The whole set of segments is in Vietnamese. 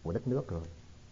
của đất nước rồi.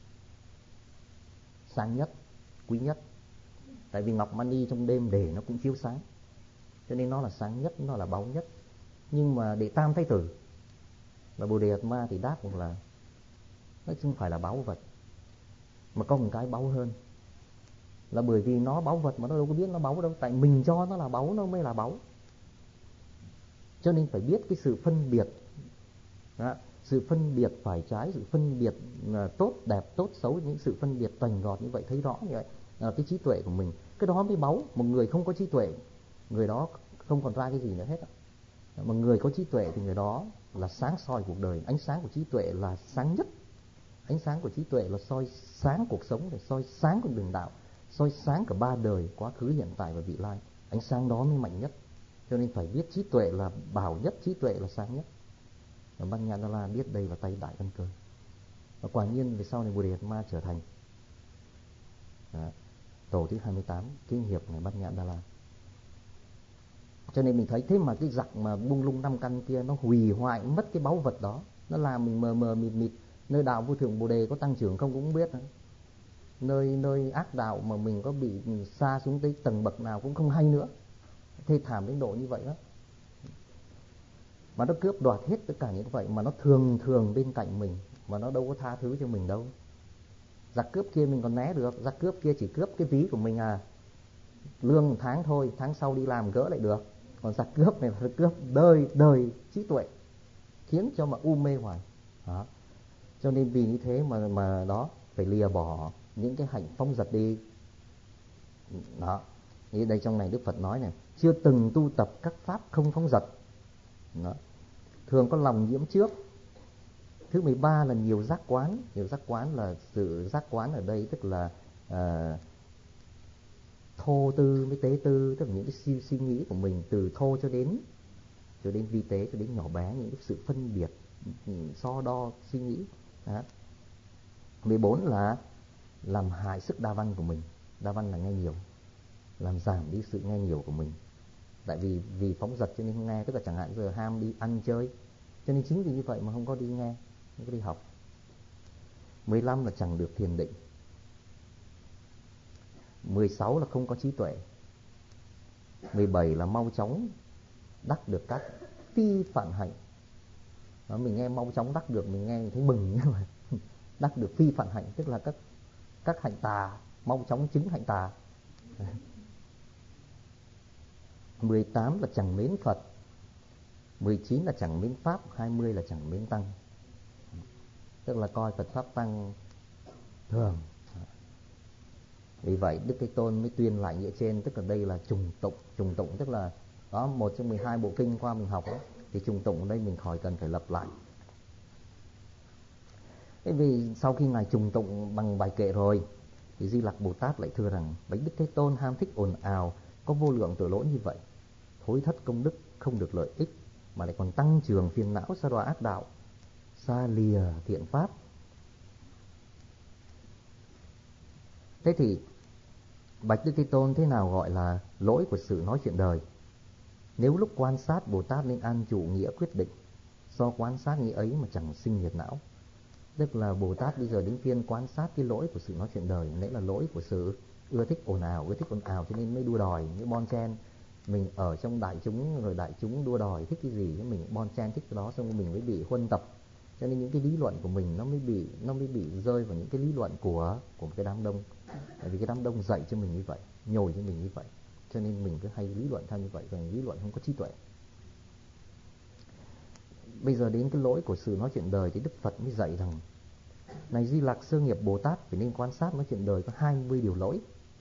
Sáng nhất, quý nhất. Tại vì ngọc mani trong đêm để nó cũng chiếu sáng, cho nên nó là sáng nhất, nó là báu nhất. Nhưng mà để tam thái tử và Bồ Đề Atma thì đáp rằng là nó không phải là báu vật, mà có một cái báu hơn. Là bởi vì nó báu vật mà nó đâu có biết nó báu đâu, tại mình cho nó là báu nó mới là báu. Cho nên phải biết cái sự phân biệt đó, sự phân biệt phải trái, sự phân biệt tốt đẹp, tốt xấu, những sự phân biệt toành gọt như vậy, thấy rõ như vậy, cái trí tuệ của mình, cái đó mới báu. Một người không có trí tuệ, người đó không còn ra cái gì nữa hết. Mà người có trí tuệ thì người đó là sáng soi cuộc đời. Ánh sáng của trí tuệ là sáng nhất. Ánh sáng của trí tuệ là soi sáng cuộc sống, để soi sáng con đường đạo, soi sáng cả ba đời, quá khứ, hiện tại và vị lai. Ánh sáng đó mới mạnh nhất. Cho nên phải biết trí tuệ là bảo nhất, trí tuệ là sáng nhất. Và Bát Nhã Đa La biết đây là tay đại căn cơ. Và quả nhiên về sau này Bồ Đề Atma trở thành tổ thứ 28 kế hiệp ngài Bát Nhã Đa La. Cho nên mình thấy thế mà cái giặc mà bung lung năm căn kia nó hủy hoại mất cái báu vật đó, nó làm mình mờ mờ mịt mịt. Nơi đạo vô thượng Bồ Đề có tăng trưởng không cũng không biết. Nơi ác đạo mà mình có bị xa xuống tới tầng bậc nào cũng không hay nữa. Thê thảm đến độ như vậy đó. Mà nó cướp đoạt hết tất cả những vậy, mà nó thường bên cạnh mình, mà nó đâu có tha thứ cho mình đâu. Giặc cướp kia mình còn né được, giặc cướp kia chỉ cướp cái ví của mình lương một tháng thôi, tháng sau đi làm gỡ lại được. Còn giặc cướp này là cướp đời trí tuệ, khiến cho mà u mê hoài đó. Cho nên vì như thế mà đó phải lìa bỏ những cái hạnh phóng dật đi đó. Như đây trong này Đức Phật nói này, chưa từng tu tập các pháp không phóng dật đó, thường có lòng nhiễm trước. Thứ 13 là nhiều giác quán. Nhiều giác quán là sự giác quán ở đây tức là thô tư với tế tư, tức là những cái suy nghĩ của mình từ thô cho đến vi tế, cho đến nhỏ bé, những cái sự phân biệt, so đo suy nghĩ đó. 14 là làm hại sức đa văn của mình. Đa văn là nghe nhiều, làm giảm đi sự nghe nhiều của mình. Tại vì phóng dật cho nên không nghe, tức là chẳng hạn giờ ham đi ăn chơi, cho nên chính vì như vậy mà không có đi nghe, không có đi học. 15 là chẳng được thiền định. 16 là không có trí tuệ. 17 là mau chóng đắc được các phi phản hạnh đó. Mình nghe mau chóng đắc được, mình nghe thấy mừng, nhưng mà đắc được phi phản hạnh tức là các hạnh tà, mau chóng chứng hạnh tà. 18 là chẳng mến Phật. 19 là chẳng mến Pháp. 20 là chẳng mến Tăng, tức là coi Phật Pháp Tăng thường. Vì vậy Đức Thế Tôn mới tuyên lại nghĩa trên, tức là đây là trùng tụng. Trùng tụng tức là đó, một trong 12 bộ kinh qua mình học đó, thì trùng tụng ở đây mình khỏi cần phải lập lại. Thế vì sau khi ngài trùng tụng bằng bài kệ rồi thì Di Lặc Bồ Tát lại thưa rằng: bạch Đức Thế Tôn ham thích ồn ào, có vô lượng tội lỗi như vậy, thối thất công đức, không được lợi ích, mà lại còn tăng trưởng phiền não, sa đọa ác đạo, xa lìa thiện pháp. Thế thì bạch Đức Thế Tôn, thế nào gọi là lỗi của sự nói chuyện đời? Nếu lúc quan sát Bồ Tát nên an trụ nghĩa quyết định, do quan sát nghĩa ấy mà chẳng sinh nhiệt não. Tức là Bồ Tát bây giờ đến phiên quan sát cái lỗi của sự nói chuyện đời, nãy là lỗi của sự ưa thích ồn ào cho nên mới đua đòi, mới bon chen. Mình ở trong đại chúng rồi đại chúng đua đòi thích cái gì, mình bon chen thích cái đó, xong rồi mình mới bị huân tập. Cho nên những cái lý luận của mình nó mới bị rơi vào những cái lý luận của cái đám đông. Tại vì cái đám đông dạy cho mình như vậy, nhồi cho mình như vậy, cho nên mình cứ hay lý luận theo như vậy, rồi lý luận không có trí tuệ. Bây giờ đến cái lỗi của sự nói chuyện đời thì Đức Phật mới dạy rằng: này Di Lặc, sơ nghiệp Bồ Tát phải nên quan sát nói chuyện đời có 20 điều lỗi.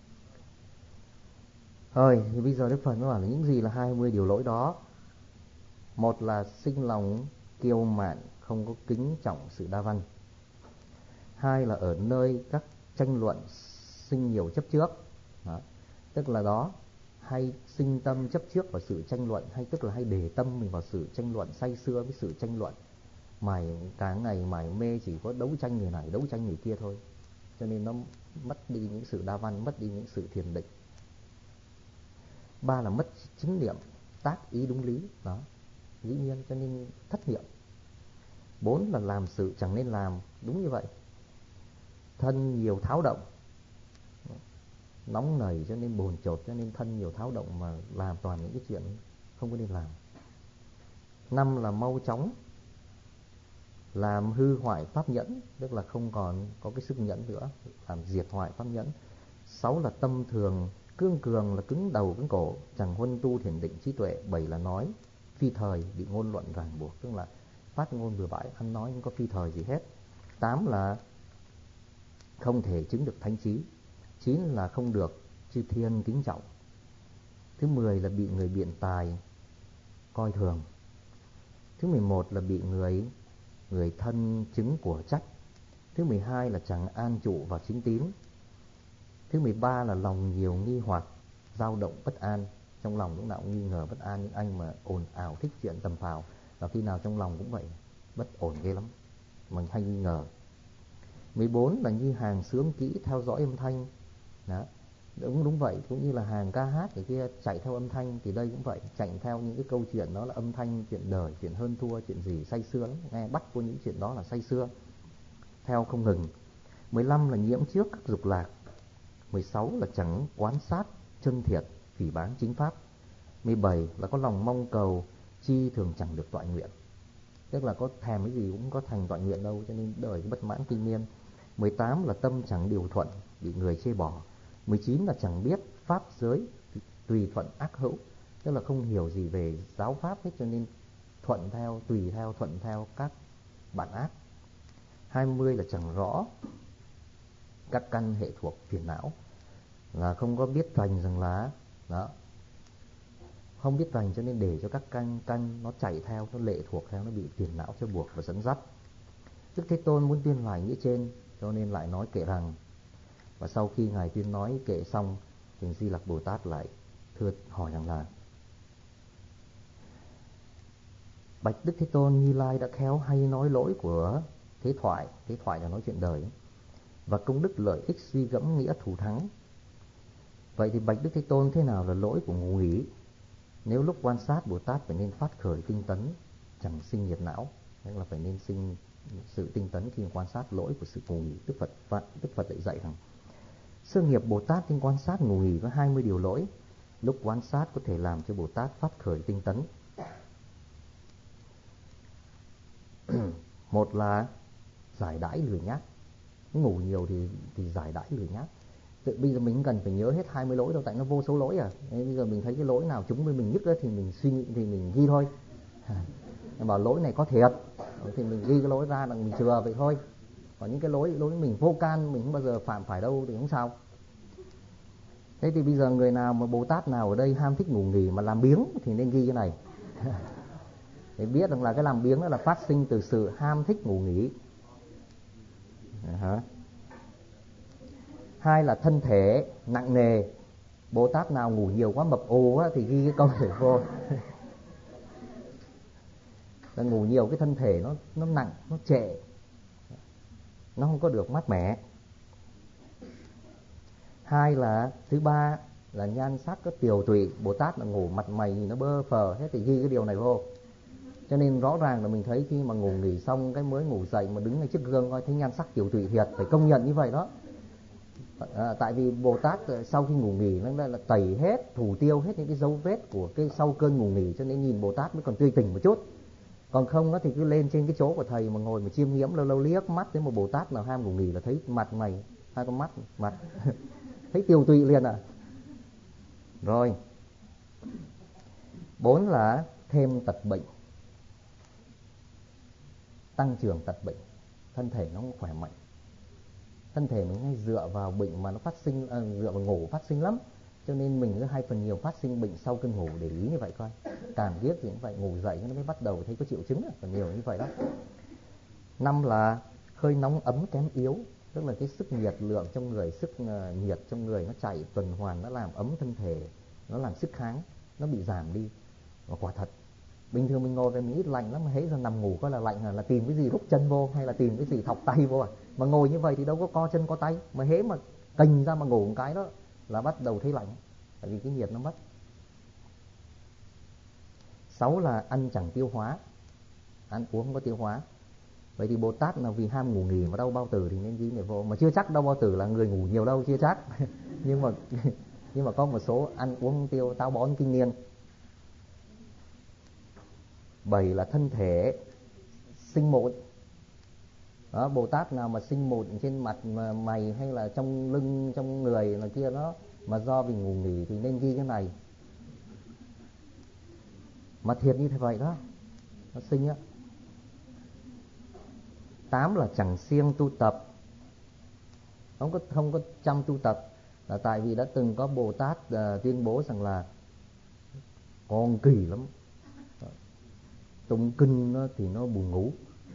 Rồi thì bây giờ Đức Phật mới bảo là những gì là 20 điều lỗi đó. Một là sinh lòng kiêu mạn, không có kính trọng sự đa văn. 2 là ở nơi các tranh luận sinh nhiều chấp trước đó. Tức là đó hay sinh tâm chấp trước vào sự tranh luận, hay tức là hay để tâm mình vào sự tranh luận, say sưa với sự tranh luận, cả ngày mải mê chỉ có đấu tranh người này, đấu tranh người kia thôi. Cho nên nó mất đi những sự đa văn, mất đi những sự thiền định. 3 là mất chính niệm, tác ý đúng lý đó, dĩ nhiên cho nên thất niệm. 4 là làm sự chẳng nên làm, đúng như vậy, thân nhiều tháo động, nóng nảy cho nên bồn chồn, cho nên thân nhiều tháo động mà làm toàn những cái chuyện không có nên làm. 5 là mau chóng làm hư hoại pháp nhẫn, tức là không còn có cái sức nhẫn nữa, làm diệt hoại pháp nhẫn. 6 là tâm thường cương cường, là cứng đầu cứng cổ, chẳng huân tu thiền định trí tuệ. 7 là nói phi thời, bị ngôn luận ràng buộc, tức là phát ngôn bừa bãi, ăn nói không có phi thời gì hết. 8 là không thể chứng được thánh trí. 9 là không được chư thiên kính trọng. Thứ 10 là bị người biện tài coi thường. Thứ 11 là bị người thân chứng của trách. Thứ 12 là chẳng an trụ vào chính tín. Thứ 13 là lòng nhiều nghi hoặc, dao động bất an. Trong lòng lúc nào cũng nghi ngờ bất an. Những anh mà ồn ào thích chuyện tầm phào và khi nào trong lòng cũng vậy, bất ổn ghê lắm, mình hay nghi ngờ. 14 là như hàng xướng kỹ theo dõi âm thanh. Đó. Đúng vậy, cũng như là hàng ca hát thì kia chạy theo âm thanh, thì đây cũng vậy, chạy theo những cái câu chuyện đó là âm thanh, chuyện đời, chuyện hơn thua, chuyện gì say sưa lắm, nghe bắt của những chuyện đó là say sưa, theo không ngừng. 15 là nhiễm trước các dục lạc. 16 là chẳng quán sát chân thiệt, phỉ báng chính pháp. 17 là có lòng mong cầu, chi thường chẳng được tọa nguyện, tức là có thèm cái gì cũng có thành tọa nguyện đâu, cho nên đời bất mãn kinh niên. 18 là tâm chẳng điều thuận, bị người chê bỏ. 19 là chẳng biết pháp giới tùy thuận ác hữu, tức là không hiểu gì về giáo pháp hết, cho nên thuận theo các bạn ác. 20 là chẳng rõ các căn hệ thuộc phiền não, là không có biết rành rằng là đó, không biết rành cho nên để cho các căn nó chạy theo, nó lệ thuộc theo, nó bị phiền não cho buộc và dẫn dắt. Đức Thế Tôn muốn tuyên lại nghĩa trên, cho nên lại nói kệ rằng. Và sau khi ngài tuyên nói kệ xong thì Di Lặc Bồ Tát lại thưa hỏi rằng là: bạch Đức Thế Tôn, Như Lai đã khéo hay nói lỗi của thế thoại là nói chuyện đời, và công đức lợi ích suy gẫm nghĩa thù thắng. Vậy thì bạch Đức Thế Tôn, thế nào là lỗi của ngủ nghỉ? Nếu lúc quan sát, Bồ Tát phải nên phát khởi tinh tấn, chẳng sinh nhiệt não, tức là phải nên sinh sự tinh tấn khi quan sát lỗi của sự ngủ nghỉ. Đức Phật lại dạy rằng sơ nghiệp Bồ Tát khi quan sát ngủ nghỉ có 20 điều lỗi. Lúc quan sát có thể làm cho Bồ Tát phát khởi tinh tấn. Một là giải đãi lười nhác, ngủ nhiều thì giải đãi lười nhác. Bây giờ mình cần phải nhớ hết 20 lỗi đâu, tại nó vô số lỗi à. Nên bây giờ mình thấy cái lỗi nào chúng với mình nhất thì mình suy nghĩ thì mình ghi thôi. Bảo lỗi này có thiệt thì mình ghi cái lỗi ra là mình chừa vậy thôi. Còn những cái lỗi mình vô can, mình không bao giờ phạm phải đâu thì không sao. Thế thì bây giờ người nào mà Bồ Tát nào ở đây ham thích ngủ nghỉ mà làm biếng thì nên ghi cái này. Để biết rằng là cái làm biếng đó là phát sinh từ sự ham thích ngủ nghỉ. Hai là thân thể nặng nề. Bồ Tát nào ngủ nhiều quá mập ồ á, thì ghi cái câu này vô. Là ngủ nhiều cái thân thể nó nặng, nó trệ, nó không có được mát mẻ. Hai là thứ ba là nhan sắc có tiều tụy. Bồ Tát là ngủ mặt mày nó bơ phờ hết thì ghi cái điều này vô. Cho nên rõ ràng là mình thấy khi mà ngủ nghỉ xong cái mới ngủ dậy mà đứng ngay trước gương coi thấy nhan sắc tiều tụy thiệt, phải công nhận như vậy đó. Tại vì Bồ Tát sau khi ngủ nghỉ nó là tẩy hết, thủ tiêu hết những cái dấu vết của cái sau cơn ngủ nghỉ, cho nên nhìn Bồ Tát mới còn tươi tỉnh một chút. Còn không thì cứ lên trên cái chỗ của thầy mà ngồi mà chiêm nghiễm, lâu lâu liếc mắt thấy một Bồ Tát nào ham ngủ nghỉ là thấy mặt mày, hai con mắt mặt thấy tiều tụy liền à. Rồi 4 là thêm tật bệnh, tăng trưởng tật bệnh. Thân thể nó không khỏe mạnh, thân thể mình hay dựa vào bệnh mà nó phát sinh, dựa vào ngủ phát sinh lắm, cho nên mình cứ hay phần nhiều phát sinh bệnh sau cơn ngủ. Để ý như vậy coi, càng biết thì cũng vậy, ngủ dậy nó mới bắt đầu thấy có triệu chứng, phần nhiều như vậy đó. 5 là hơi nóng ấm kém yếu, tức là cái sức nhiệt lượng trong người, sức nhiệt trong người nó chạy tuần hoàn, nó làm ấm thân thể, nó làm sức kháng nó bị giảm đi. Và quả thật bình thường mình ngồi về mình ít lạnh lắm, mà hễ giờ nằm ngủ coi là lạnh là tìm cái gì rút chân vô hay là tìm cái gì thọc tay vô à. Mà ngồi như vậy thì đâu có co chân co tay, mà hễ mà cành ra mà ngủ một cái đó là bắt đầu thấy lạnh, tại vì cái nhiệt nó mất. 6 là ăn chẳng tiêu hóa, ăn uống không có tiêu hóa. Vậy thì Bồ Tát là vì ham ngủ nghỉ mà đau bao tử thì nên ghi niệm vô. Mà chưa chắc đau bao tử là người ngủ nhiều đâu, chưa chắc. nhưng mà có một số ăn uống tiêu táo bón kinh niên. 7 là thân thể sinh mụn. Đó, Bồ Tát nào mà sinh mụn trên mặt mày hay là trong lưng, trong người là kia đó, mà do vì ngủ nghỉ thì nên ghi cái này. Mà thiệt như thế vậy đó, nó sinh á. 8 là chẳng siêng tu tập, không có chăm tu tập, là tại vì đã từng có Bồ Tát tuyên bố rằng là con kỳ lắm, tụng kinh nó thì nó buồn ngủ.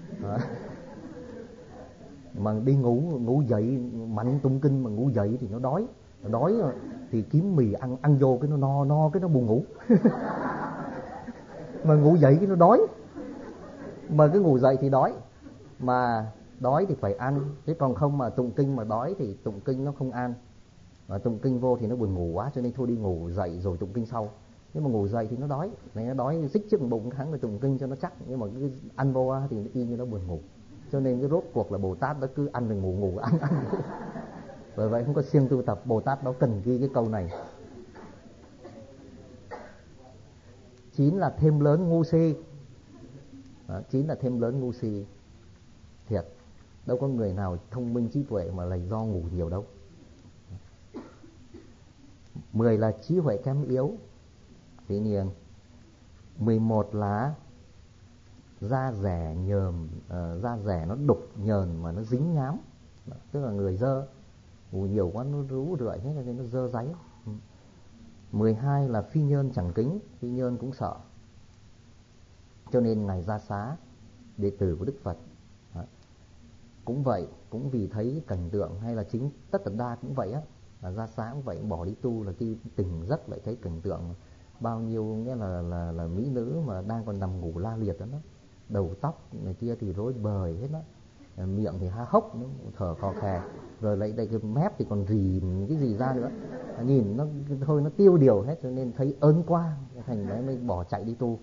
Mà đi ngủ dậy mạnh tụng kinh mà ngủ dậy thì nó đói thì kiếm mì ăn vô cái nó no cái nó buồn ngủ. Mà ngủ dậy cái nó đói, mà cái ngủ dậy thì đói, mà đói thì phải ăn, chứ còn không mà tụng kinh mà đói thì tụng kinh nó không ăn, mà tụng kinh vô thì nó buồn ngủ quá, cho nên thôi đi ngủ dậy rồi tụng kinh sau. Nhưng mà ngủ dậy thì nó đói, này nó đói xích trước bụng tháng rồi tụng kinh cho nó chắc, nhưng mà cái ăn vô thì nó y như nó buồn ngủ. Cho nên cái rốt cuộc là Bồ Tát đó cứ ăn rồi ngủ ăn. Bởi vậy không có siêng tu tập. Bồ Tát đó cần ghi cái câu này. 9 là thêm lớn ngu si. 9 là thêm lớn ngu si. Thiệt, đâu có người nào thông minh trí tuệ mà là do ngủ nhiều đâu. 10 là trí huệ kém yếu. Thế nên 11 là da rẻ nhờm, da rẻ nó đục nhờn mà nó dính nhám, tức là người dơ, ngủ nhiều quá nó rú rượi hết nên nó dơ dáy. 12 là phi nhơn chẳng kính, phi nhơn cũng sợ, cho nên ngài ra xá đệ tử của Đức Phật. Cũng vậy, cũng vì thấy cảnh tượng, hay là chính Tất Tật Đa cũng vậy á, là ra xá cũng vậy, bỏ đi tu là khi tỉnh giấc lại thấy cảnh tượng bao nhiêu nghĩa là mỹ nữ mà đang còn nằm ngủ la liệt đó, đầu tóc này kia thì rối bời hết đó, miệng thì há hốc, nó thở khò khè, rồi lại đây cái mép thì còn rì cái gì ra nữa, nhìn nó thôi nó tiêu điều hết, cho nên thấy ớn quá, thành đấy mới bỏ chạy đi tu.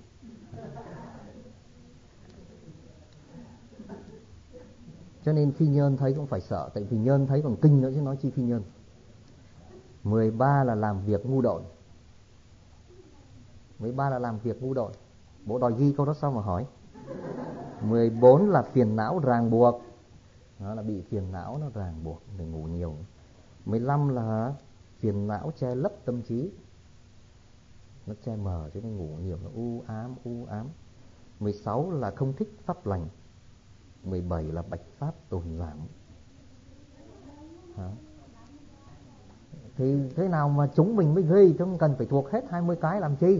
Cho nên phi nhơn thấy cũng phải sợ, tại vì nhơn thấy còn kinh nữa chứ nói chi phi nhơn. 13 là làm việc ngu độn. 13 là làm việc ngu độn. Bộ đòi ghi câu đó sao mà hỏi. 14 là phiền não ràng buộc. Đó là bị phiền não nó ràng buộc để ngủ nhiều. 15 là phiền não che lấp tâm trí, nó che mờ cho nên ngủ nhiều, nó u ám. 16 là không thích pháp lành. 17 là bạch pháp tồn giảm. Thì thế nào mà chúng mình mới ghi, chứ không cần phải thuộc hết 20 cái làm chi.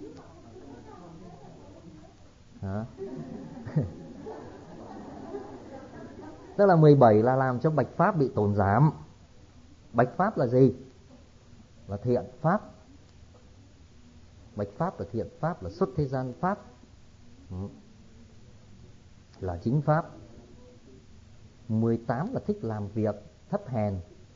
Tức là 17 là làm cho bạch pháp bị tồn giảm. Bạch pháp là gì? Là thiện pháp. Bạch pháp là thiện pháp, là xuất thế gian pháp, là chính pháp. 18 là thích làm việc thấp hèn.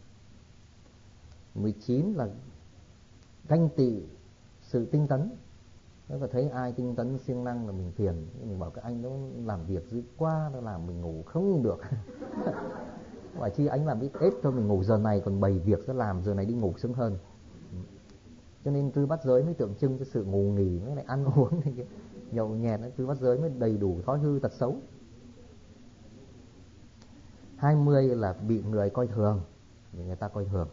19 là ganh tị sự tinh tấn. Nếu mà thấy ai tinh tấn siêng năng là mình phiền, mình bảo cái anh đó làm việc dữ quá, nó làm mình ngủ không được. Và chi anh làm ít thôi, mình ngủ giờ này còn bày việc ra làm, giờ này đi ngủ sớm hơn. Cho nên tứ bát giới mới tượng trưng cho sự ngủ nghỉ với lại ăn uống này, nhậu nhẹt, tứ bát giới mới đầy đủ thói hư tật xấu. 20 là bị người coi thường, bị người ta coi thường.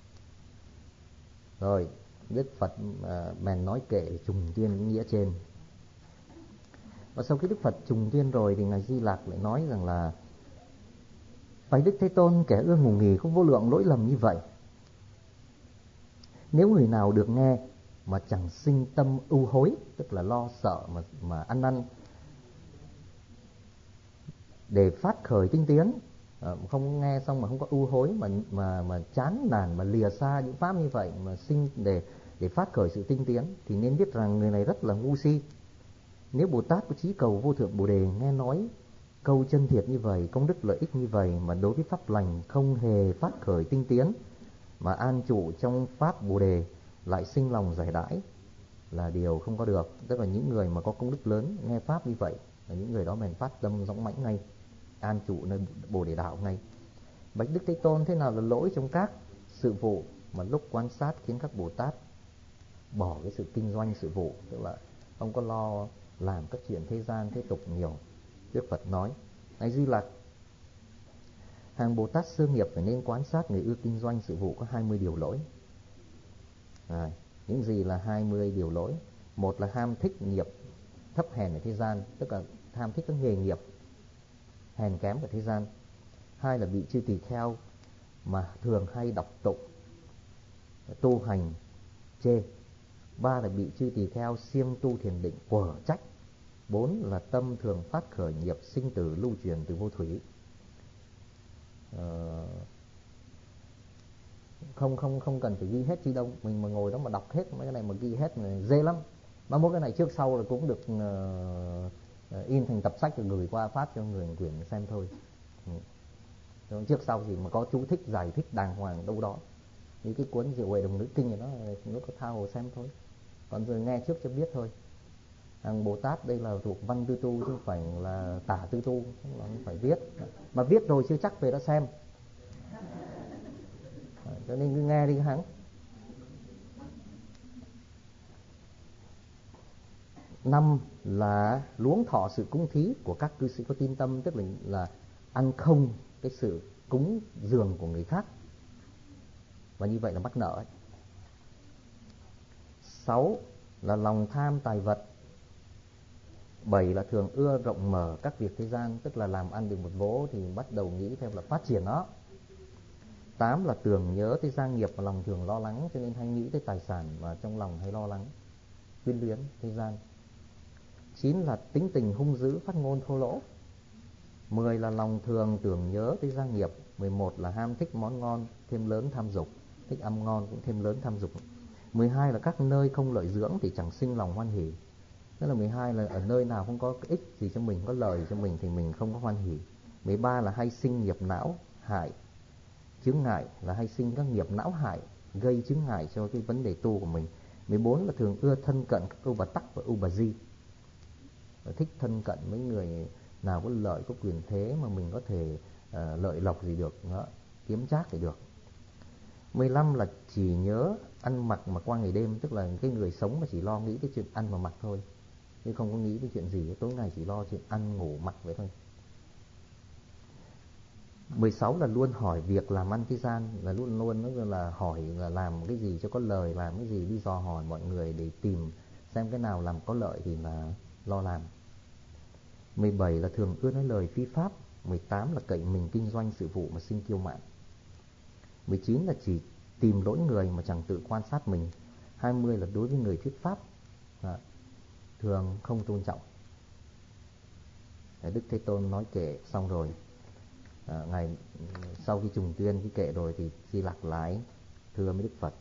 Rồi Đức Phật bèn nói kệ trùng tuyên nghĩa trên. Và sau khi Đức Phật trùng tuyên rồi thì ngài Di Lặc lại nói rằng là: Bạch Đức Thế Tôn, kẻ ưa ngủ nghỉ có vô lượng lỗi lầm như vậy. Nếu người nào được nghe mà chẳng sinh tâm ưu hối, tức là lo sợ mà ăn năn để phát khởi tinh tiến, không nghe xong mà không có ưu hối, mà chán nản, mà lìa xa những pháp như vậy, mà sinh để phát khởi sự tinh tiến, thì nên biết rằng người này rất là ngu si. Nếu Bồ Tát có chí cầu vô thượng Bồ Đề nghe nói câu chân thiệt như vậy, công đức lợi ích như vậy, mà đối với pháp lành không hề phát khởi tinh tiến, mà an trụ trong pháp Bồ Đề lại sinh lòng giải đãi, là điều không có được. Tức là những người mà có công đức lớn nghe pháp như vậy là những người đó bèn phát tâm dõng mãnh ngay. an trụ nơi Bồ Đề đạo ngay. Bạch Đức Thế Tôn, thế nào là lỗi trong các sự vụ mà lúc quan sát khiến các Bồ Tát bỏ cái sự kinh doanh sự vụ, tức là không có lo làm các chuyện thế gian thế tục nhiều? Đức Phật nói: này Di Lặc, hàng Bồ Tát sơ nghiệp phải nên quan sát người ưa kinh doanh sự vụ có 20 điều lỗi. Những gì là 20 điều lỗi? Một là ham thích nghiệp thấp hèn ở thế gian, tức là ham thích các nghề nghiệp hèn kém ở thế gian. Hai là bị chư tỳ kheo mà thường hay đọc tụng tu hành chê. Ba là bị chư tỳ kheo siêng tu thiền định quở trách. Bốn là tâm thường phát khởi nghiệp sinh tử lưu truyền từ vô thủy. Không cần phải ghi hết chi đâu, mình mà ngồi đó mà đọc hết mấy cái này mà ghi hết là dễ lắm. Mà mỗi cái này trước sau là cũng được in thành tập sách rồi gửi qua phát cho người quyển xem thôi. Trước sau gì mà có chú thích giải thích đàng hoàng đâu đó. Như cái cuốn Diệu Huệ Đồng Nữ Kinh này nó có tha hồ xem thôi. Còn giờ nghe trước cho biết thôi. Hàng Bồ Tát đây là thuộc văn tư tu chứ không phải là tả tư tu, không phải viết. Mà viết rồi chưa chắc về đã xem. Cho nên cứ nghe đi hắn. 5 là luống thọ sự cúng thí của các cư sĩ có tín tâm, tức là ăn không cái sự cúng dường của người khác, và như vậy là mắc nợ ấy. 6 là lòng tham tài vật. 7 là thường ưa rộng mở các việc thế gian, tức là làm ăn được một vố thì bắt đầu nghĩ theo là phát triển nó. 8 là tưởng nhớ tới gia nghiệp và lòng thường lo lắng, cho nên hay nghĩ tới tài sản và trong lòng hay lo lắng quyến luyến thế gian. 9 là tính tình hung dữ, phát ngôn thô lỗ. 10 là lòng thường tưởng nhớ tới gia nghiệp. 11 là ham thích món ngon, thêm lớn tham dục, thích ăn ngon cũng thêm lớn tham dục. 12 là các nơi không lợi dưỡng thì chẳng sinh lòng hoan hỷ. Tức là 12 là ở nơi nào không có ích gì cho mình, có lợi cho mình thì mình không có hoan hỷ. 13 là hay sinh nghiệp não hại, chướng ngại, là hay sinh các nghiệp não hại, gây chướng ngại cho cái vấn đề tu của mình. 14 là thường ưa thân cận các ưu bà tắc và ưu bà di, thích thân cận mấy người nào có lợi, có quyền thế mà mình có thể lợi lộc gì được đó, kiếm trác thì được. 15 là chỉ nhớ ăn mặc mà qua ngày đêm, tức là cái người sống mà chỉ lo nghĩ cái chuyện ăn và mặc thôi, chứ không có nghĩ cái chuyện gì, tối ngày chỉ lo chuyện ăn ngủ mặc vậy thôi. 16 là luôn hỏi việc làm ăn thế gian, là luôn là hỏi là làm cái gì cho có lời, làm cái gì đi dò hỏi mọi người để tìm xem cái nào làm có lợi thì là lo làm. 17 là thường ưa nói lời phi pháp. 18 là cậy mình kinh doanh sự vụ mà sinh kiêu mạn. 19 là chỉ tìm lỗi người mà chẳng tự quan sát mình. 20 là đối với người thuyết pháp thường không tôn trọng. Đức Thế Tôn nói kệ xong rồi, ngày sau khi trùng tuyên cái kệ rồi thì Di Lặc lái thưa với Đức Phật: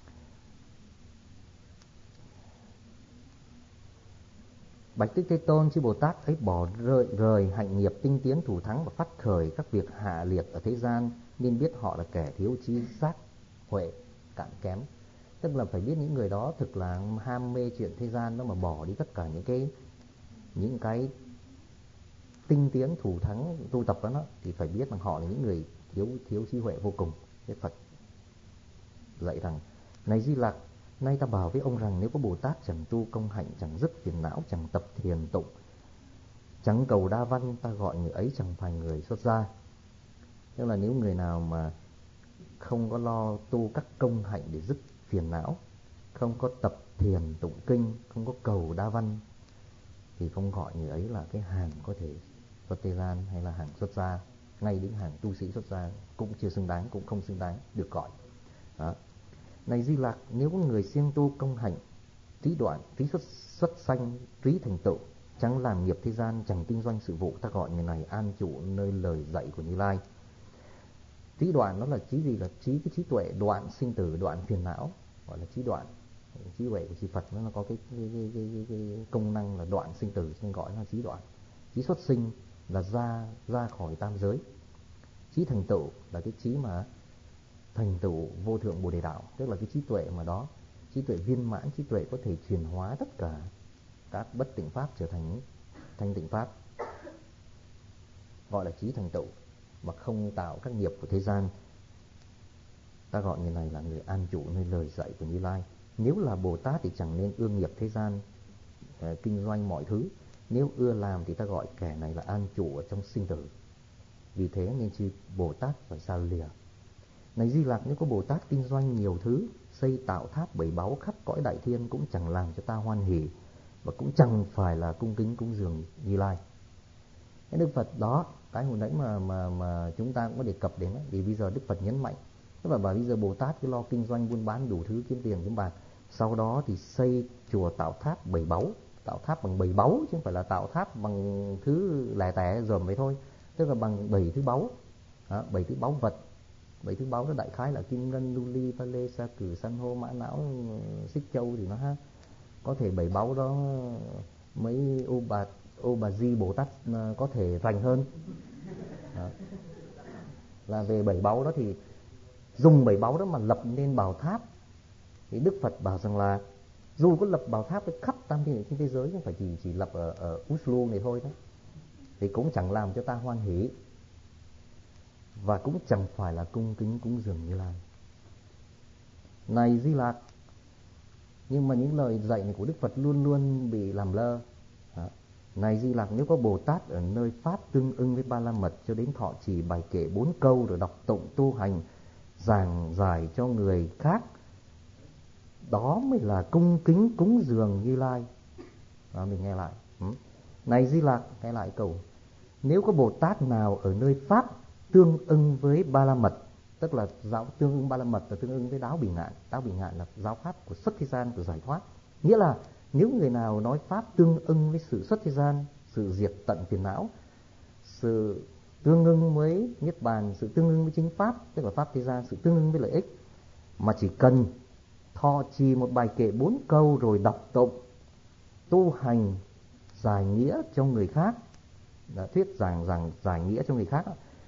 bạch Đức Thế Tôn, chư Bồ Tát ấy bỏ rời hạnh nghiệp tinh tiến thủ thắng và phát khởi các việc hạ liệt ở thế gian, nên biết họ là kẻ thiếu trí giác huệ cạn kém. Tức là phải biết những người đó thực là ham mê chuyện thế gian đó, mà bỏ đi tất cả những cái tinh tiến thủ thắng tu tập đó, thì phải biết rằng họ là những người thiếu trí huệ vô cùng. Đức Phật dạy rằng: này Di Lặc, nay ta bảo với ông rằng nếu có Bồ Tát chẳng tu công hạnh, chẳng dứt phiền não, chẳng tập thiền tụng, chẳng cầu đa văn, ta gọi người ấy chẳng phải người xuất gia. Tức là nếu người nào mà không có lo tu các công hạnh để dứt phiền não, không có tập thiền tụng kinh, không có cầu đa văn, thì không gọi người ấy là cái hàng có thể xuất thế gian hay là hàng xuất gia. Ngay đến hàng tu sĩ xuất gia cũng chưa xứng đáng, cũng không xứng đáng được gọi đó. Này Di Lặc, nếu có người siêng tu công hạnh, trí đoạn, trí xuất sanh, trí thành tựu, chẳng làm nghiệp thế gian, chẳng kinh doanh sự vụ, ta gọi người này an trụ nơi lời dạy của Như Lai. Trí đoạn nó là trí gì? Là trí cái trí tuệ đoạn sinh tử, đoạn phiền não, gọi là trí đoạn. Trí huệ của chư Phật nó có cái công năng là đoạn sinh tử, nên gọi nó là trí đoạn. Trí xuất sinh là ra khỏi tam giới. Trí thành tựu là cái trí mà thành tựu vô thượng Bồ Đề đạo, tức là cái trí tuệ mà đó, trí tuệ viên mãn, trí tuệ có thể chuyển hóa tất cả các bất tịnh pháp trở thành thanh tịnh pháp. gọi là trí thành tựu, mà không tạo các nghiệp của thế gian. Ta gọi người này là người an trụ nơi lời dạy của Như Lai. Nếu là Bồ Tát thì chẳng nên ưa nghiệp thế gian, kinh doanh mọi thứ. Nếu ưa làm thì ta gọi kẻ này là an trụ ở trong sinh tử. Vì thế nên chư Bồ Tát phải xa lìa. Này Di Lặc, nếu có Bồ Tát kinh doanh nhiều thứ, xây tạo tháp bảy báu khắp cõi đại thiên, cũng chẳng làm cho ta hoan hỉ, và cũng chẳng phải là cung kính cúng dường Như Lai. Cái Đức Phật đó, cái hồi nãy mà chúng ta cũng có đề cập đến ấy, thì bây giờ Đức Phật nhấn mạnh, tức là bảo bây giờ Bồ Tát cứ lo kinh doanh buôn bán đủ thứ, kiếm tiền kiếm bạc, sau đó thì xây chùa tạo tháp bảy báu, tạo tháp bằng bảy báu chứ không phải là tạo tháp bằng thứ lẻ tẻ dởm vậy thôi, tức là bằng 7 thứ báu, 7 thứ báu vật. 7 thứ báu đó đại khái là kim ngân, lưu ly, pha lê, sa cử, san hô, mã não, xích châu thì nó có thể 7 báu đó mấy ô bà di Bồ Tát có thể rành hơn. Đó. Là về 7 báu đó thì dùng 7 báu đó mà lập nên bảo tháp, thì Đức Phật bảo rằng là dù có lập bảo tháp với khắp tam thiên trên thế giới, không phải chỉ lập ở Oslo này thôi đó, thì cũng chẳng làm cho ta hoan hỷ, và cũng chẳng phải là cung kính cúng dường Như Lai. Này Di Lặc, nhưng mà những lời dạy này của Đức Phật luôn luôn bị làm lơ. Này Di Lặc, nếu có Bồ Tát ở nơi pháp tương ưng với Ba La Mật, cho đến thọ trì bài kệ 4 câu, rồi đọc tụng tu hành, giảng giải cho người khác, đó mới là cung kính cúng dường Như Lai. Đó, mình nghe lại. Này Di Lặc, nghe lại câu, nếu có Bồ Tát nào ở nơi pháp tương ưng với Ba La Mật, tức là giáo tương ưng Ba La Mật là tương ưng với Đáo Bỉ Ngạn. Đáo Bỉ Ngạn là giáo pháp của xuất thế gian, của giải thoát. Nghĩa là nếu người nào nói pháp tương ưng với sự xuất thế gian, sự diệt tận phiền não, sự tương ưng với niết bàn, sự tương ưng với chính pháp, tức là pháp thế gian, sự tương ưng với lợi ích, mà chỉ cần thọ trì một bài kệ 4 câu rồi đọc tụng, tu hành, giải nghĩa cho người khác, thuyết giảng giải nghĩa cho người khác,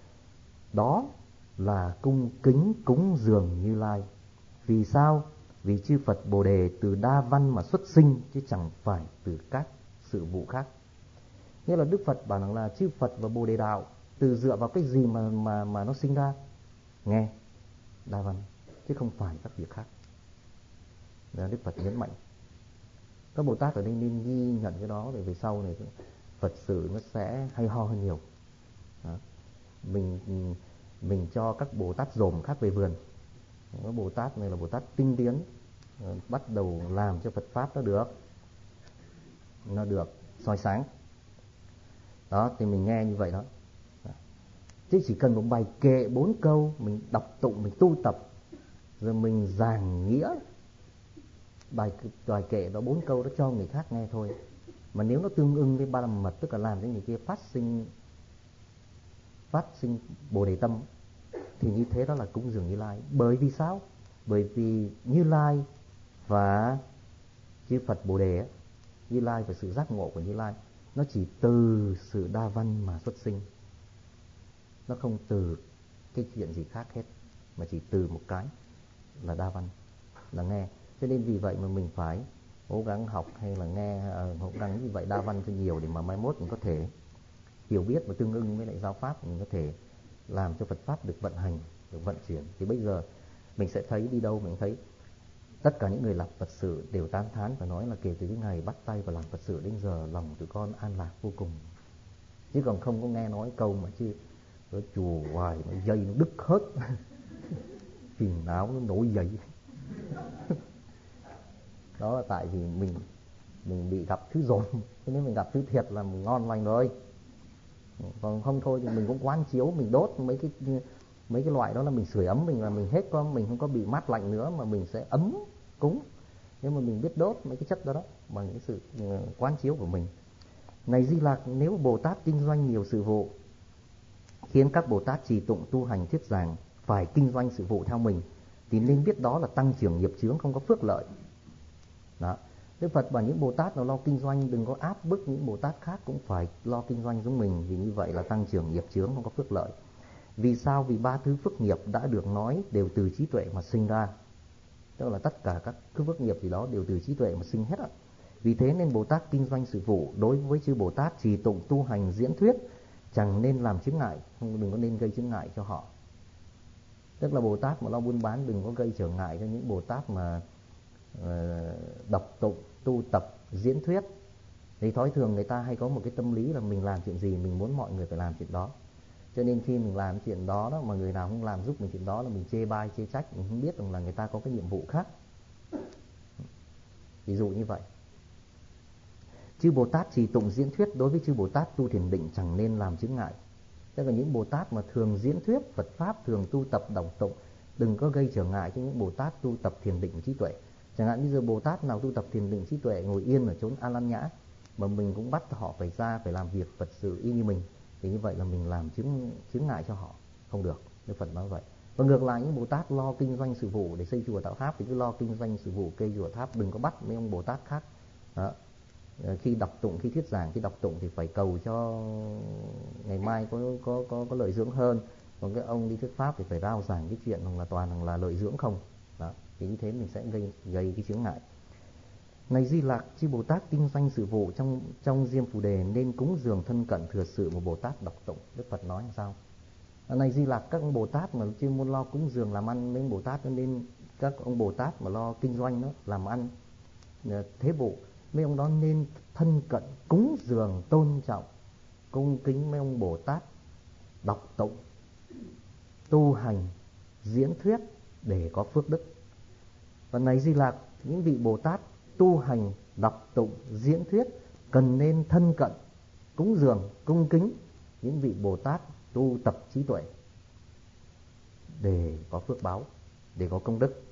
đó là cung kính cúng dường Như Lai. Vì sao? Vì chư Phật Bồ Đề từ đa văn mà xuất sinh, chứ chẳng phải từ các sự vụ khác. Nghĩa là Đức Phật bảo rằng là chư Phật và Bồ Đề đạo từ dựa vào cái gì mà nó sinh ra? Nghe, đa văn, chứ không phải các việc khác. Đó, Đức Phật nhấn mạnh. Các Bồ Tát ở đây nên ghi nhận cái đó, để về sau này Phật sự nó sẽ hay ho hơn nhiều. Đó. Mình cho các Bồ Tát dòm khác về vườn. Các Bồ Tát này là Bồ Tát tinh tiến, bắt đầu làm cho Phật Pháp nó được soi sáng. Đó, thì mình nghe như vậy đó. Chứ chỉ cần một bài kệ 4 câu, mình đọc tụng, mình tu tập, rồi mình giảng nghĩa bài kệ đó 4 câu đó cho người khác nghe thôi. Mà nếu nó tương ưng với Ba La Mật, tức là làm cho người kia phát sinh Bồ Đề tâm, thì như thế đó là cúng dường Như Lai. Bởi vì sao? Bởi vì Như Lai và chư Phật Bồ Đề, Như Lai và sự giác ngộ của Như Lai, nó chỉ từ sự đa văn mà xuất sinh. Nó không từ cái chuyện gì khác hết, mà chỉ từ một cái là đa văn, là nghe. Cho nên vì vậy mà mình phải cố gắng học hay là nghe, cố gắng như vậy đa văn cho nhiều, để mà mai mốt mình có thể hiểu biết và tương ưng với lại giáo pháp, mình có thể làm cho Phật Pháp được vận hành, được vận chuyển. Thì bây giờ mình sẽ thấy đi đâu mình thấy tất cả những người làm Phật sự đều tán thán và nói là kể từ cái ngày bắt tay vào làm Phật sự đến giờ, lòng tụi con an lạc vô cùng. Chứ còn không có nghe nói câu mà chứ ở chùa hoài mà dây nó đứt hết phiền não nó nổi dậy. Đó là tại vì mình bị gặp thứ dồn. Thế nếu mình gặp thứ thiệt là mình ngon lành rồi. Còn không thôi thì mình cũng quán chiếu, mình đốt mấy cái loại đó là mình sưởi ấm mình, là mình hết con, mình không có bị mát lạnh nữa, mà mình sẽ ấm cúng. Nếu mà mình biết đốt mấy cái chất đó bằng cái sự quán chiếu của mình. Này Di Lặc, nếu Bồ Tát kinh doanh nhiều sự vụ, khiến các Bồ Tát trì tụng tu hành thuyết giảng phải kinh doanh sự vụ theo mình, thì nên biết đó là tăng trưởng nghiệp chướng, không có phước lợi. Đó. Đức Phật bảo những Bồ Tát nào lo kinh doanh đừng có áp bức những Bồ Tát khác cũng phải lo kinh doanh giống mình, vì như vậy là tăng trưởng nghiệp chướng, không có phước lợi. Vì sao? Vì 3 thứ phước nghiệp đã được nói đều từ trí tuệ mà sinh ra. Tức là tất cả các phước nghiệp gì đó đều từ trí tuệ mà sinh hết ạ. Vì thế nên Bồ Tát kinh doanh sự vụ đối với chư Bồ Tát trì tụng tu hành diễn thuyết chẳng nên làm chướng ngại, đừng có nên gây chướng ngại cho họ. Tức là Bồ Tát mà lo buôn bán đừng có gây trở ngại cho những Bồ Tát mà đọc tụng, tu tập, diễn thuyết. Thì thói thường người ta hay có một cái tâm lý là mình làm chuyện gì mình muốn mọi người phải làm chuyện đó. Cho nên khi mình làm chuyện đó, mà người nào không làm giúp mình chuyện đó là mình chê bai, chê trách. Mình không biết rằng là người ta có cái nhiệm vụ khác. Ví dụ như vậy. Chư Bồ Tát trì tụng diễn thuyết đối với chư Bồ Tát tu thiền định chẳng nên làm chướng ngại. Tức là những Bồ Tát mà thường diễn thuyết Phật Pháp, thường tu tập đọc tụng, đừng có gây trở ngại cho những Bồ Tát tu tập thiền định trí tuệ. Chẳng hạn như giờ Bồ Tát nào tu tập thiền định trí tuệ ngồi yên ở chốn A Lan Nhã, mà mình cũng bắt họ phải ra phải làm việc Phật sự y như mình, thì như vậy là mình làm chướng ngại cho họ, không được. Đức Phật nói vậy. Và ngược lại những Bồ Tát lo kinh doanh sự vụ để xây chùa tạo tháp thì cứ lo kinh doanh sự vụ cây chùa tháp, đừng có bắt mấy ông Bồ Tát khác. Đó. Khi đọc tụng, khi thuyết giảng, khi đọc tụng thì phải cầu cho ngày mai có lợi dưỡng hơn. Còn cái ông đi thuyết pháp thì phải rao giảng cái chuyện là toàn là lợi dưỡng không. Đó. Thì như thế mình sẽ gây cái chướng ngại. Này Di Lặc, chư Bồ Tát kinh doanh sự vụ trong Diêm Phù Đề nên cúng dường thân cận thừa sự một Bồ Tát đọc tụng. Đức Phật nói làm sao? Này Di Lặc, các ông Bồ Tát mà chuyên môn lo cúng dường làm ăn, mấy ông Bồ Tát nên các ông Bồ Tát mà lo kinh doanh đó, làm ăn thế vụ, mấy ông đó nên thân cận cúng dường tôn trọng cung kính mấy ông Bồ Tát đọc tụng, tu hành, diễn thuyết để có phước đức. Và này Di Lặc, những vị Bồ Tát tu hành, đọc tụng, diễn thuyết cần nên thân cận cúng dường, cung kính những vị Bồ Tát tu tập trí tuệ để có phước báo, để có công đức.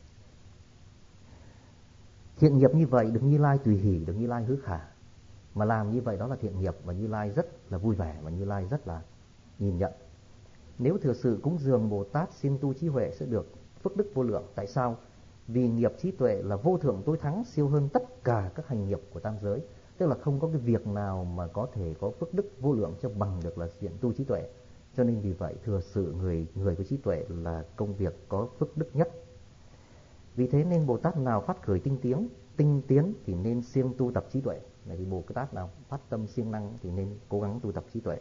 Thiện nghiệp như vậy được Như Lai tùy hỷ, được Như Lai hứa khả. Mà làm như vậy đó là thiện nghiệp, và Như Lai rất là vui vẻ, và Như Lai rất là nhìn nhận. Nếu thừa sự cúng dường Bồ Tát xin tu trí huệ sẽ được phước đức vô lượng. Tại sao? Vì nghiệp trí tuệ là vô thượng tối thắng, siêu hơn tất cả các hành nghiệp của tam giới. Tức là không có cái việc nào mà có thể có phước đức vô lượng cho bằng được là chuyện tu trí tuệ. Cho nên vì vậy thừa sự người có trí tuệ là công việc có phước đức nhất. Vì thế nên Bồ Tát nào phát khởi tinh tiến thì nên siêng tu tập trí tuệ. Này thì Bồ Tát nào phát tâm siêng năng thì nên cố gắng tu tập trí tuệ.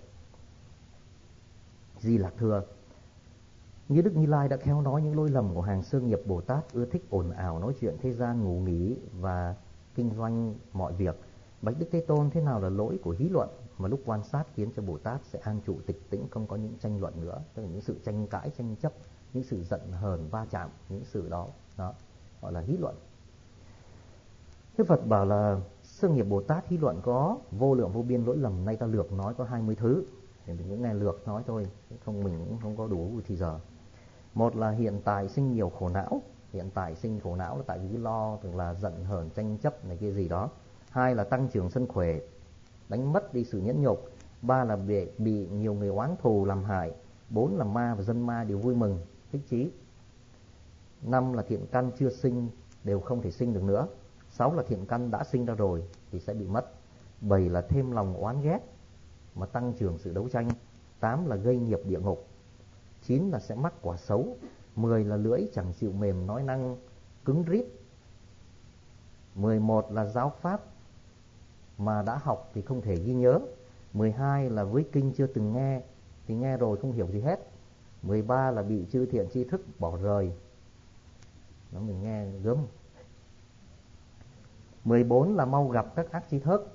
Di Lặc thưa, như Đức Như Lai đã khéo nói những lỗi lầm của hàng sơ nghiệp Bồ Tát ưa thích ồn ào, nói chuyện thế gian, ngủ nghỉ và kinh doanh mọi việc. Bạch Đức Thế Tôn, thế nào là lỗi của hí luận mà lúc quan sát khiến cho Bồ Tát sẽ an trụ tịch tĩnh, không có những tranh luận nữa, tức là những sự tranh cãi, tranh chấp, những sự giận hờn, va chạm, những sự đó gọi là hí luận. Đức Phật bảo là sơ nghiệp Bồ Tát hí luận có vô lượng vô biên lỗi lầm, nay ta lược nói có 20 thứ. Thì mình cũng nghe lược nói thôi, không mình cũng không có đủ thì giờ. Một là hiện tại sinh nhiều khổ não. Hiện tại sinh khổ não là tại vì lo thường là giận hờn, tranh chấp này kia gì đó. Hai là tăng trưởng sân khỏe, đánh mất đi sự nhẫn nhục. Ba là bị nhiều người oán thù làm hại. Bốn là ma và dân ma đều vui mừng, thích chí. Năm là thiện căn chưa sinh đều không thể sinh được nữa. Sáu là thiện căn đã sinh ra rồi thì sẽ bị mất. Bảy là thêm lòng oán ghét mà tăng trưởng sự đấu tranh. 8 là gây nghiệp địa ngục. 9 là sẽ mắc quả xấu. 10 là lưỡi chẳng chịu mềm, nói năng cứng rít. 11 là giáo pháp mà đã học thì không thể ghi nhớ. 12 là với kinh chưa từng nghe thì nghe rồi không hiểu gì hết. 13 là bị chư thiện tri thức bỏ rời. Nó mình nghe gớm. 14 là mau gặp các ác tri thức.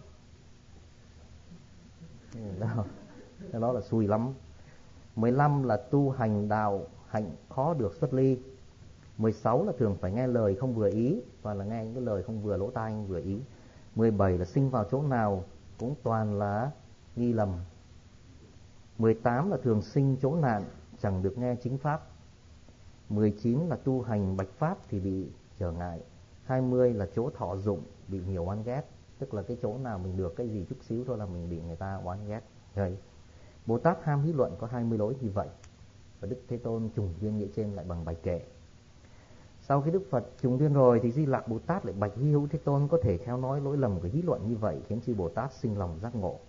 Đó là xui lắm. 15 là tu hành đạo hạnh khó được xuất ly. 16 là thường phải nghe lời không vừa ý, và là nghe những cái lời không vừa lỗ tai, không vừa ý. 17 là sinh vào chỗ nào cũng toàn là nghi lầm. 18 là thường sinh chỗ nạn, chẳng được nghe chính pháp. 19 là tu hành bạch pháp thì bị trở ngại. 20 là chỗ thọ dụng bị nhiều oán ghét, tức là cái chỗ nào mình được cái gì chút xíu thôi là mình bị người ta oán ghét. Rồi Bồ Tát ham hí luận có 20 lỗi như vậy, và Đức Thế Tôn trùng tuyên nghĩa trên lại bằng bài kệ. Sau khi Đức Phật trùng tuyên rồi thì Di Lặc Bồ Tát lại bạch Hy Hữu Thế Tôn có thể khéo nói lỗi lầm của hí luận như vậy, khiến chư Bồ Tát sinh lòng giác ngộ.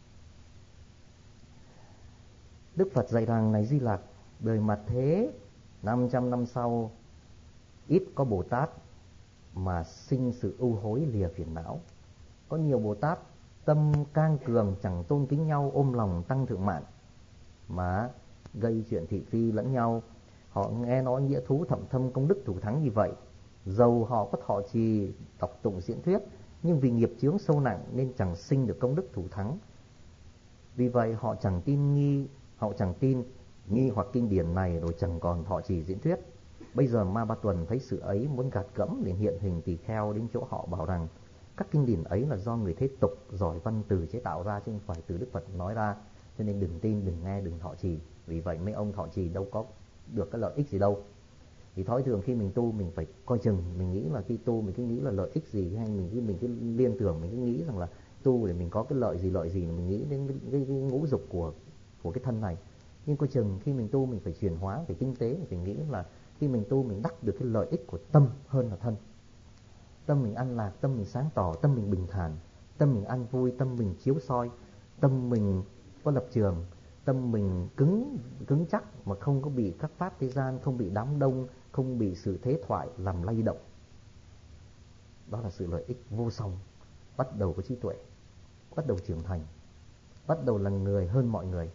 Đức Phật dạy rằng, này Di Lặc, đời mặt thế 500 năm sau ít có Bồ Tát mà sinh sự ưu hối lìa phiền não. Có nhiều Bồ Tát tâm cang cường, chẳng tôn kính nhau, ôm lòng tăng thượng mạng, mà gây chuyện thị phi lẫn nhau. Họ nghe nói nghĩa thú thậm thâm công đức thủ thắng như vậy, dầu họ có thọ trì đọc tụng diễn thuyết, nhưng vì nghiệp chướng sâu nặng nên chẳng sinh được công đức thủ thắng. Vì vậy họ chẳng tin nghi hoặc kinh điển này, rồi chẳng còn thọ trì diễn thuyết. Bây giờ Ma Ba Tuần thấy sự ấy, muốn gạt gẫm, liền hiện hình tỳ kheo đến chỗ họ, bảo rằng các kinh điển ấy là do người thế tục giỏi văn từ chế tạo ra, chứ không phải từ Đức Phật nói ra, cho nên đừng tin, đừng nghe, đừng thọ trì. Vì vậy mấy ông thọ trì đâu có được cái lợi ích gì đâu. Thì thói thường khi mình tu mình phải coi chừng, mình nghĩ là khi tu mình cứ nghĩ là lợi ích gì, hay mình cứ liên tưởng, mình cứ nghĩ rằng là tu để mình có cái lợi gì, mình nghĩ đến cái ngũ dục của cái thân này. Nhưng coi chừng khi mình tu mình phải chuyển hóa, phải tinh tế, mình phải nghĩ là khi mình tu mình đắc được cái lợi ích của tâm hơn là thân. Tâm mình an lạc, tâm mình sáng tỏ, tâm mình bình thản, tâm mình an vui, tâm mình chiếu soi, tâm mình có lập trường, tâm mình cứng chắc mà không có bị các pháp thế gian, không bị đám đông, không bị sự thế thoại làm lay động. Đó là sự lợi ích vô song. Bắt đầu có trí tuệ, bắt đầu trưởng thành, bắt đầu là người hơn mọi người.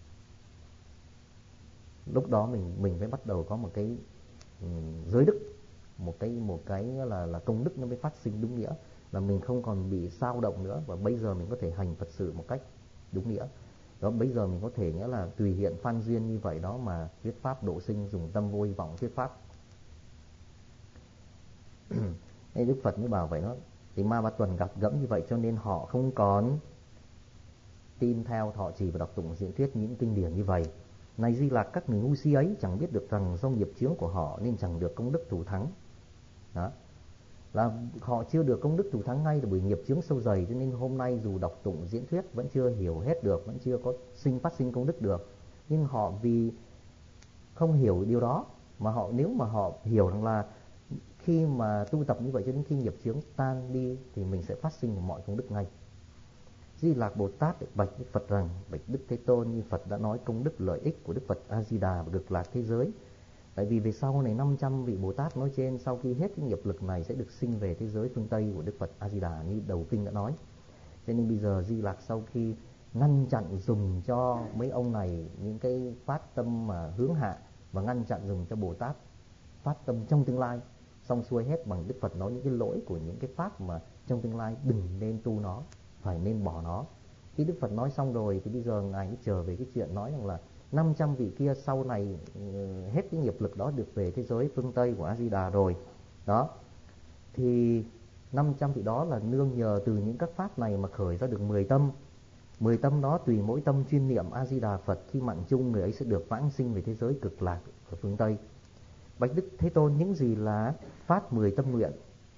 Lúc đó mình mới bắt đầu có một cái giới đức, một cái là công đức nó mới phát sinh đúng nghĩa, là mình không còn bị xao động nữa, và bây giờ mình có thể hành Phật sự một cách đúng nghĩa. Đó, bây giờ mình có thể nghĩa là tùy hiện phan duyên như vậy đó mà thuyết pháp độ sinh, dùng tâm vô hy vọng thuyết pháp. Nên Đức Phật mới bảo vậy đó. Thì Ma Ba Tuần gặp gẫm như vậy cho nên họ không còn tin theo, thọ trì và đọc tụng diễn thuyết những kinh điển như vậy. Này Di Lặc, các người ngu si ấy chẳng biết được rằng do nghiệp chướng của họ nên chẳng được công đức thủ thắng. Đó, là họ chưa được công đức thủ thắng ngay là bởi nghiệp chướng sâu dày, cho nên hôm nay dù đọc tụng diễn thuyết vẫn chưa hiểu hết được, vẫn chưa có phát sinh công đức được. Nhưng họ vì không hiểu điều đó mà nếu mà họ hiểu rằng là khi mà tu tập như vậy cho đến khi nghiệp chướng tan đi thì mình sẽ phát sinh mọi công đức ngay. Di Lạc Bồ Tát bạch Đức Phật rằng: bạch Đức Thế Tôn, như Phật đã nói công đức lợi ích của Đức Phật A Di Đà và cực lạc thế giới. Tại vì về sau này 500 vị Bồ Tát nói trên, sau khi hết cái nghiệp lực này sẽ được sinh về thế giới phương Tây của Đức Phật A Di Đà như đầu kinh đã nói. Cho nên bây giờ Di Lạc sau khi ngăn chặn dùng cho mấy ông này những cái phát tâm mà hướng hạ, và ngăn chặn dùng cho Bồ Tát phát tâm trong tương lai, xong xuôi hết bằng Đức Phật nói những cái lỗi của những cái pháp mà trong tương lai đừng nên tu nó, phải nên bỏ nó. Khi Đức Phật nói xong rồi thì bây giờ Ngài mới trở về cái chuyện nói rằng là 500 vị kia sau này hết cái nghiệp lực đó được về thế giới phương Tây của A Di Đà rồi. Đó, thì 500 vị đó là nương nhờ từ những các pháp này mà khởi ra được 10 tâm. 10 tâm đó tùy mỗi tâm chuyên niệm A Di Đà Phật, khi mạng chung người ấy sẽ được vãng sinh về thế giới cực lạc ở phương Tây. Bạch Đức Thế Tôn, những gì là phát 10 tâm nguyện,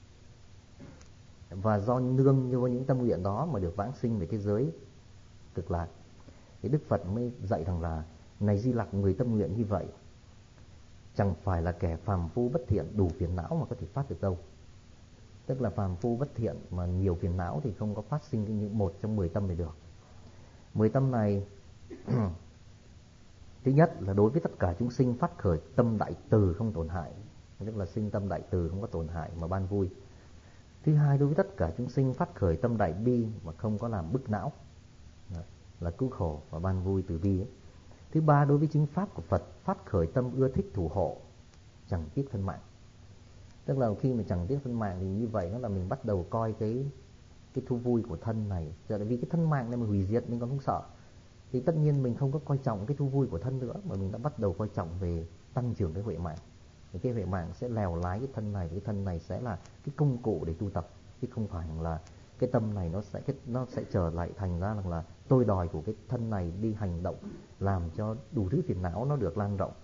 và do nương vô những tâm nguyện đó mà được vãng sinh về thế giới cực lạc. Thì Đức Phật mới dạy rằng là: này Di Lặc, 10 tâm nguyện như vậy chẳng phải là kẻ phàm phu bất thiện đủ phiền não mà có thể phát được đâu. Tức là phàm phu bất thiện mà nhiều phiền não thì không có phát sinh như một trong 10 tâm này được. 10 tâm này thứ nhất là đối với tất cả chúng sinh phát khởi tâm đại từ không tổn hại, tức là sinh tâm đại từ không có tổn hại mà ban vui. Thứ hai, đối với tất cả chúng sinh phát khởi tâm đại bi mà không có làm bức não, là cứu khổ và ban vui từ bi ấy. Thứ ba, đối với chính pháp của Phật phát khởi tâm ưa thích thủ hộ, chẳng tiếc thân mạng. Tức là khi mà chẳng tiếc thân mạng thì như vậy nó là mình bắt đầu coi cái thú vui của thân này, giờ vì cái thân mạng này mà hủy diệt mình còn không sợ, thì tất nhiên mình không có coi trọng cái thú vui của thân nữa, mà mình đã bắt đầu coi trọng về tăng trưởng cái huệ mạng. Thì cái huệ mạng sẽ lèo lái cái thân này sẽ là cái công cụ để tu tập, chứ không phải là cái tâm này nó sẽ trở lại thành ra là tôi đòi của cái thân này đi hành động làm cho đủ thứ phiền não nó được lan rộng.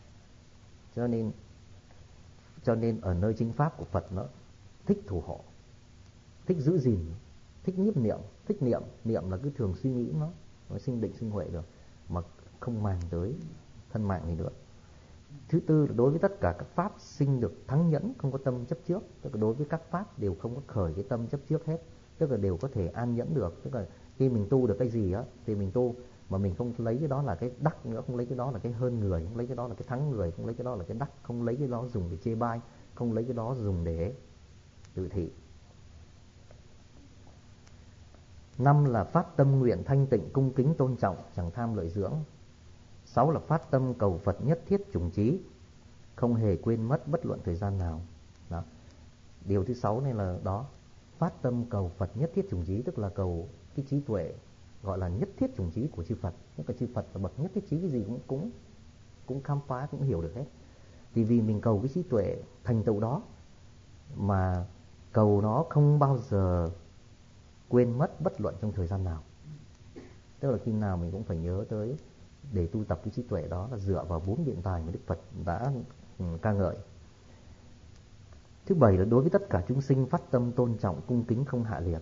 Cho nên ở nơi chính pháp của Phật nó thích thủ hộ, thích giữ gìn, thích nhiếp niệm, thích niệm là cứ thường suy nghĩ nó sinh định sinh huệ được mà không màng tới thân mạng này nữa. Thứ tư là đối với tất cả các pháp sinh được thắng nhẫn, không có tâm chấp trước, tức là đối với các pháp đều không có khởi cái tâm chấp trước hết, tức là đều có thể an nhẫn được. Tức là khi mình tu được cái gì á thì mình tu, mà mình không lấy cái đó là cái đắc nữa, không lấy cái đó là cái hơn người, không lấy cái đó là cái thắng người, không lấy cái đó là cái đắc, không lấy cái đó dùng để chê bai, không lấy cái đó dùng để tự thị. 5 là phát tâm nguyện thanh tịnh cung kính tôn trọng, chẳng tham lợi dưỡng. 6 là phát tâm cầu Phật nhất thiết chủng trí, không hề quên mất bất luận thời gian nào. Đó. Điều thứ 6 này là đó, phát tâm cầu Phật nhất thiết chủng trí, tức là cầu cái trí tuệ gọi là nhất thiết chủng trí của chư Phật. Tức là chư Phật là bậc nhất thiết trí, cái gì cũng khám phá, cũng hiểu được hết. Thì vì mình cầu cái trí tuệ thành tựu đó mà cầu nó không bao giờ quên mất bất luận trong thời gian nào. Tức là khi nào mình cũng phải nhớ tới để tu tập cái trí tuệ đó là dựa vào 4 biện tài mà Đức Phật đã ca ngợi. Thứ 7 là đối với tất cả chúng sinh phát tâm tôn trọng cung kính không hạ liệt.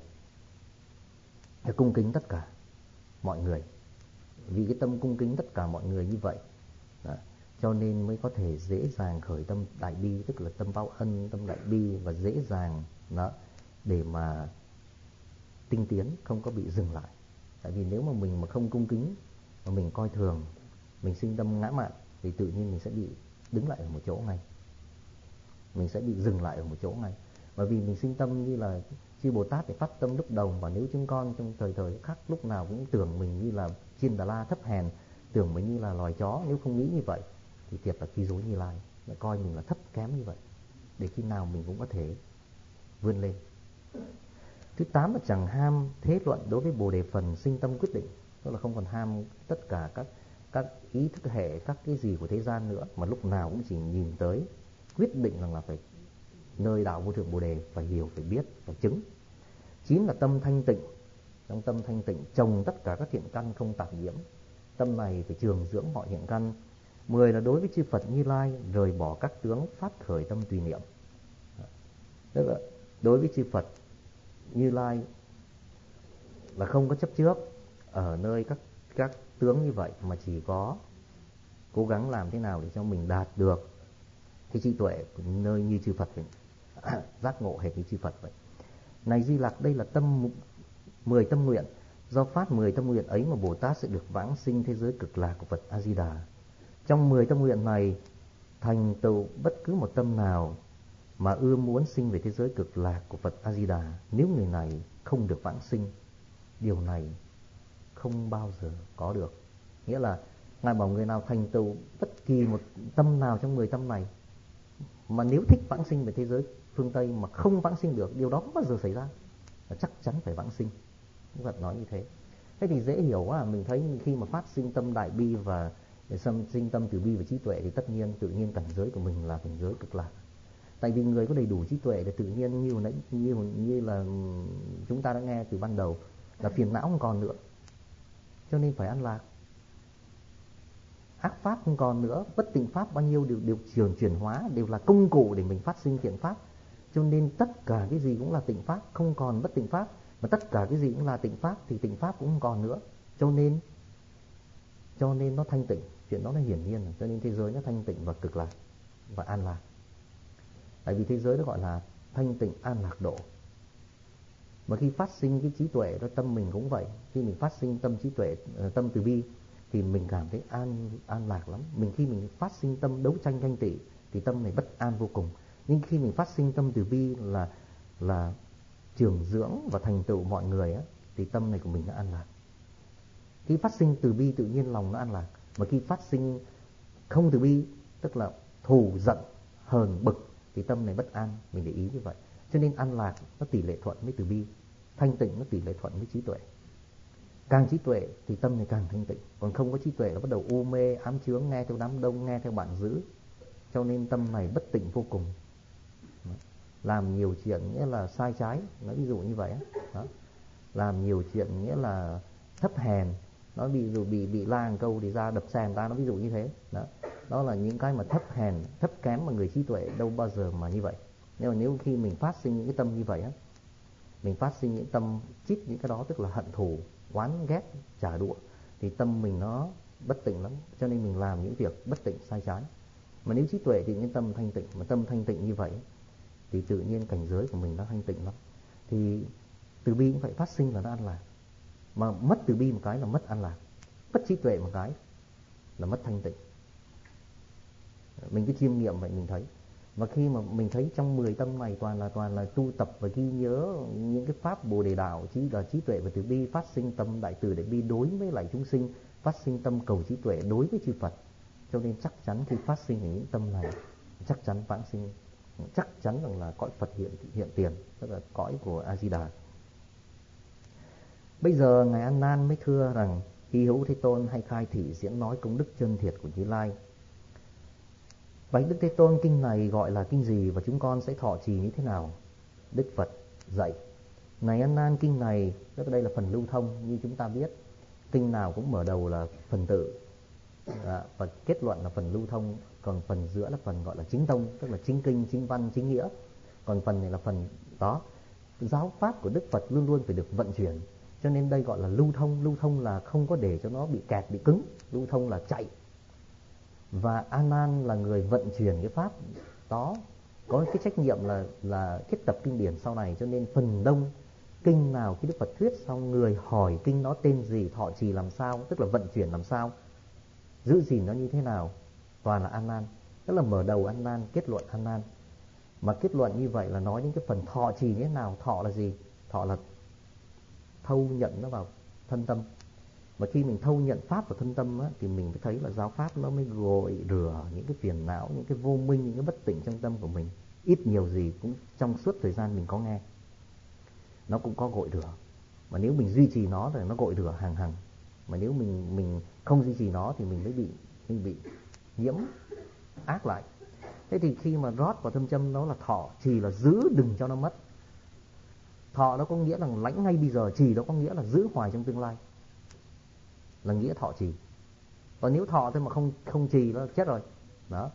Để cung kính tất cả mọi người. Vì cái tâm cung kính tất cả mọi người như vậy đó, cho nên mới có thể dễ dàng khởi tâm đại bi, tức là tâm báo ân, tâm đại bi, và dễ dàng đó để mà tinh tiến, không có bị dừng lại. Tại vì nếu mà mình mà không cung kính, mà mình coi thường, mình sinh tâm ngã mạn, thì tự nhiên mình sẽ bị đứng lại ở một chỗ ngay, mình sẽ bị dừng lại ở một chỗ ngay. Bởi vì mình sinh tâm như là chư Bồ Tát để phát tâm lúc đầu, và nếu chúng con trong thời khắc lúc nào cũng tưởng mình như là Chiên Đà La thấp hèn, tưởng mình như là loài chó, nếu không nghĩ như vậy thì thiệt là khi dối Như Lai, lại coi mình là thấp kém như vậy, để khi nào mình cũng có thể vươn lên. Thứ 8 là chẳng ham thế luận đối với Bồ Đề phần sinh tâm quyết định, tức là không còn ham tất cả các ý thức hệ, các cái gì của thế gian nữa, mà lúc nào cũng chỉ nhìn tới quyết định rằng là phải nơi đạo vô thượng Bồ Đề, phải hiểu, phải biết, phải chứng. 9 là tâm thanh tịnh. Trong tâm thanh tịnh trồng tất cả các thiện căn không tạp nhiễm. Tâm này phải trường dưỡng mọi thiện căn. 10 là đối với chư Phật Như Lai rời bỏ các tướng, phát khởi tâm tùy niệm. Tức là đối với chư Phật Như Lai là không có chấp trước ở nơi các tướng như vậy, mà chỉ có cố gắng làm thế nào để cho mình đạt được cái trí tuệ nơi như chư Phật vậy, giác ngộ hệt như chư Phật vậy. Này Di Lặc, đây là 10 tâm nguyện. Do phát 10 tâm nguyện ấy mà Bồ Tát sẽ được vãng sinh thế giới cực lạc của Phật A Di Đà. Trong 10 tâm nguyện này, thành tựu bất cứ một tâm nào mà ưa muốn sinh về thế giới cực lạc của Phật A Di Đà, nếu người này không được vãng sinh, điều này không bao giờ có được. Nghĩa là Ngài bảo người nào thành tựu bất kỳ một tâm nào trong 10 tâm này, mà nếu thích vãng sinh về thế giới phương Tây mà không vãng sinh được, điều đó không bao giờ xảy ra, là chắc chắn phải vãng sinh. Đức Phật nói như thế. Thế thì dễ hiểu quá. Mình thấy khi mà phát sinh tâm đại bi và sinh tâm từ bi và trí tuệ, thì tất nhiên tự nhiên cảnh giới của mình là cảnh giới cực lạc. Tại vì người có đầy đủ trí tuệ thì tự nhiên như là chúng ta đã nghe từ ban đầu, là phiền não không còn nữa, cho nên phải an lạc. Ác pháp không còn nữa, bất tịnh pháp bao nhiêu đều chuyển hóa, đều là công cụ để mình phát sinh thiện pháp. Cho nên tất cả cái gì cũng là tịnh pháp, không còn bất tịnh pháp. Mà tất cả cái gì cũng là tịnh pháp thì tịnh pháp cũng không còn nữa. Cho nên nó thanh tịnh, chuyện đó nó hiển nhiên. Cho nên thế giới nó thanh tịnh và cực lạc và an lạc. Tại vì thế giới nó gọi là thanh tịnh an lạc độ. Mà khi phát sinh cái trí tuệ đó, tâm mình cũng vậy. Khi mình phát sinh tâm trí tuệ, tâm từ bi, thì mình cảm thấy an lạc lắm. Khi mình phát sinh tâm đấu tranh ganh tị thì tâm này bất an vô cùng. Nhưng khi mình phát sinh tâm từ bi là trường dưỡng và thành tựu mọi người á, thì tâm này của mình nó an lạc. Khi phát sinh từ bi tự nhiên lòng nó an lạc. Mà khi phát sinh không từ bi, tức là thù giận hờn bực, thì tâm này bất an. Mình để ý như vậy. Cho nên an lạc nó tỷ lệ thuận với từ bi, thanh tịnh nó tỷ lệ thuận với trí tuệ. Càng trí tuệ thì tâm này càng thanh tịnh. Còn không có trí tuệ là bắt đầu u mê, ám chướng, nghe theo đám đông, nghe theo bạn dữ. Cho nên tâm này bất tịnh vô cùng. Làm nhiều chuyện nghĩa là sai trái, nói ví dụ như vậy đó. Làm nhiều chuyện nghĩa là thấp hèn, nó bị la một câu thì ra đập xe người ta, nó ví dụ như thế đó. Đó là những cái mà thấp hèn, thấp kém mà người trí tuệ đâu bao giờ mà như vậy. Nếu khi mình phát sinh những cái tâm như vậy á, mình phát sinh những tâm chít những cái đó, tức là hận thù, oán ghét, trả đũa, thì tâm mình nó bất tịnh lắm. Cho nên mình làm những việc bất tịnh sai trái. Mà nếu trí tuệ thì những tâm thanh tịnh, mà tâm thanh tịnh như vậy thì tự nhiên cảnh giới của mình nó thanh tịnh lắm. Thì từ bi cũng phải phát sinh là nó an lạc. Mà mất từ bi một cái là mất an lạc, mất trí tuệ một cái là mất thanh tịnh. Mình cứ chiêm nghiệm vậy mình thấy. Và khi mà mình thấy trong 10 tâm này toàn là tu tập và ghi nhớ những cái pháp Bồ Đề đạo, chỉ là trí tuệ và từ bi, phát sinh tâm đại từ đại bi đối với lại chúng sinh, phát sinh tâm cầu trí tuệ đối với chư Phật. Cho nên chắc chắn khi phát sinh những tâm này, chắc chắn vãng sinh, chắc chắn rằng là cõi Phật hiện tiền, tức là cõi của A Di Đà. Bây giờ ngài An Nan mới thưa rằng: Hy hữu Thế Tôn hay khai thị diễn nói công đức chân thiệt của Như Lai. Bạch Đức Thế Tôn, kinh này gọi là kinh gì và chúng con sẽ thọ trì như thế nào? Đức Phật dạy: Này An Nan, kinh này, tức đây là phần lưu thông. Như chúng ta biết, kinh nào cũng mở đầu là phần tự, và kết luận là phần lưu thông. Còn phần giữa là phần gọi là chính tông, tức là chính kinh, chính văn, chính nghĩa. Còn phần này là phần đó. Giáo pháp của Đức Phật luôn luôn phải được vận chuyển, cho nên đây gọi là lưu thông. Lưu thông là không có để cho nó bị kẹt, bị cứng. Lưu thông là chạy. Và A Nan là người vận chuyển cái pháp đó, có cái trách nhiệm là kết tập kinh điển sau này. Cho nên phần đông kinh nào khi Đức Phật thuyết xong, người hỏi kinh nó tên gì, thọ trì làm sao, tức là vận chuyển làm sao, giữ gìn nó như thế nào, toàn là A Nan. Tức là mở đầu A Nan, kết luận A Nan. Mà kết luận như vậy là nói đến cái phần thọ trì như thế nào. Thọ là gì? Thọ là thâu nhận nó vào thân tâm. Và khi mình thâu nhận pháp vào thân tâm á, thì mình mới thấy là giáo pháp nó mới gội rửa những cái phiền não, những cái vô minh, những cái bất tỉnh trong tâm của mình. Ít nhiều gì cũng trong suốt thời gian mình có nghe, nó cũng có gội rửa. Mà nếu mình duy trì nó thì nó gội rửa hàng hằng. Mà nếu mình không duy trì nó thì mình mới bị nhiễm ác lại. Thế thì khi mà rót vào thâm châm nó là thọ, trì là giữ đừng cho nó mất. Thọ nó có nghĩa là lãnh ngay bây giờ, trì nó có nghĩa là giữ hoài trong tương lai, là nghĩa thọ trì. Còn nếu thọ thôi mà không trì nó chết rồi đó.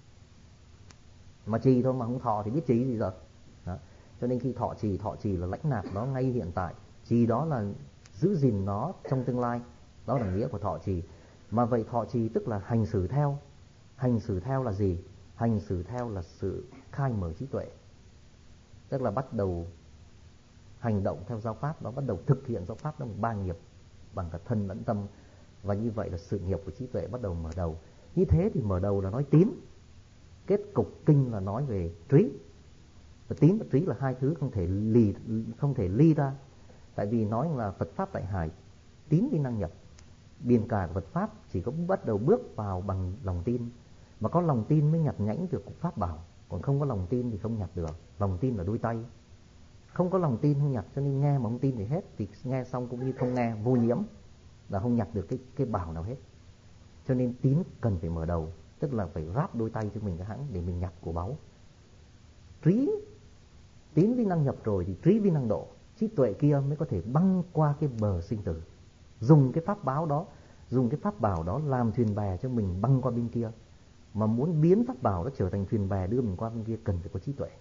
Mà trì thôi mà không thọ thì biết trì gì giờ đó. Cho nên khi thọ trì là lãnh nạp nó ngay hiện tại, trì đó là giữ gìn nó trong tương lai. Đó là nghĩa của thọ trì. Mà vậy thọ trì tức là hành xử theo. Hành xử theo là gì? Hành xử theo là sự khai mở trí tuệ, tức là bắt đầu hành động theo giáo pháp đó, bắt đầu thực hiện giáo pháp đó bằng ba nghiệp, bằng cả thân lẫn tâm. Và như vậy là sự nghiệp của trí tuệ bắt đầu mở đầu. Như thế thì mở đầu là nói tín, kết cục kinh là nói về trí. Và tín và trí là hai thứ không thể ly ra. Tại vì nói là Phật pháp đại hải, tín đi năng nhập. Biển cả của Phật pháp chỉ có bắt đầu bước vào bằng lòng tin. Mà có lòng tin mới nhặt nhãnh được pháp bảo. Còn không có lòng tin thì không nhặt được. Lòng tin là đôi tay. Không có lòng tin không nhặt, cho nên nghe mà không tin thì hết. Thì nghe xong cũng như không nghe, vô nhiễm, là không nhặt được cái bảo nào hết. Cho nên tín cần phải mở đầu, tức là phải ráp đôi tay cho mình cái hãng để mình nhặt của báu. Trí, tín vi năng nhập rồi thì trí vi năng độ. Trí tuệ kia mới có thể băng qua cái bờ sinh tử. Dùng cái pháp báo đó, dùng cái pháp bảo đó làm thuyền bè cho mình băng qua bên kia. Mà muốn biến pháp bảo đó trở thành thuyền bè đưa mình qua bên kia cần phải có trí tuệ.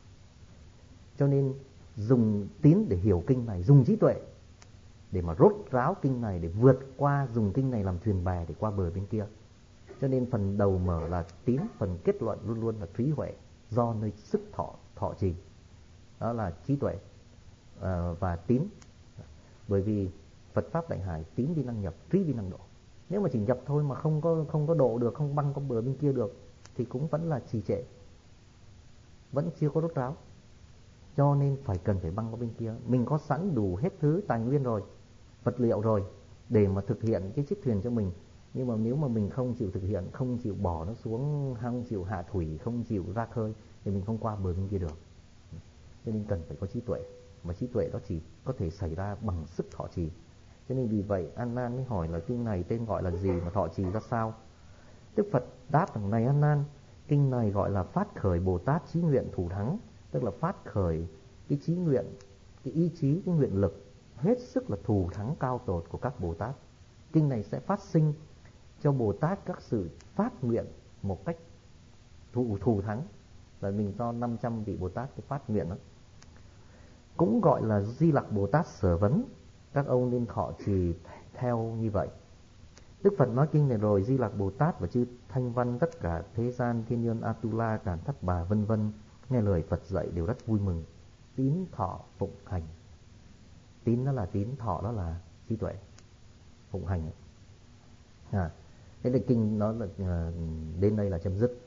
Cho nên dùng tín để hiểu kinh này, dùng trí tuệ để mà rốt ráo kinh này, để vượt qua, dùng kinh này làm thuyền bè để qua bờ bên kia. Cho nên phần đầu mở là tín, phần kết luận luôn luôn là trí huệ, do nơi sức thọ trì. Đó là trí tuệ và tín. Bởi vì Phật pháp đại hải, tín vi năng nhập, trí vi năng độ. Nếu mà chỉ nhập thôi mà không có độ được, không băng qua bờ bên kia được thì cũng vẫn là trì trệ, vẫn chưa có rốt ráo. Cho nên cần phải băng qua bên kia. Mình có sẵn đủ hết thứ tài nguyên rồi, vật liệu rồi để mà thực hiện cái chiếc thuyền cho mình. Nhưng mà nếu mà mình không chịu thực hiện, không chịu bỏ nó xuống, không chịu hạ thủy, không chịu ra khơi thì mình không qua bờ bên kia được. Cho nên cần phải có trí tuệ. Mà trí tuệ đó chỉ có thể xảy ra bằng sức thọ trì. Cho nên vì vậy An Nan mới hỏi là kinh này tên gọi là gì mà thọ trì ra sao. Đức Phật đáp rằng: Này An Nan, kinh này gọi là phát khởi Bồ Tát chí nguyện thủ thắng. Tức là phát khởi cái chí nguyện, cái ý chí, cái nguyện lực hết sức là thù thắng cao tột của các Bồ Tát. Kinh này sẽ phát sinh cho Bồ Tát các sự phát nguyện một cách thù thắng. Là mình cho 500 vị Bồ Tát cái phát nguyện đó. Cũng gọi là Di Lặc Bồ Tát sở vấn. Các ông nên thọ trì theo như vậy. Đức Phật nói kinh này rồi, Di Lặc Bồ Tát và chư Thanh Văn, tất cả thế gian, thiên nhân Atula, Đàn Thất Bà vân vân, nghe lời Phật dạy đều rất vui mừng. Tín thọ phụng hành. Tín đó là tín, thọ đó là trí tuệ, phụng hành. Thế là kinh nó là đến đây là chấm dứt.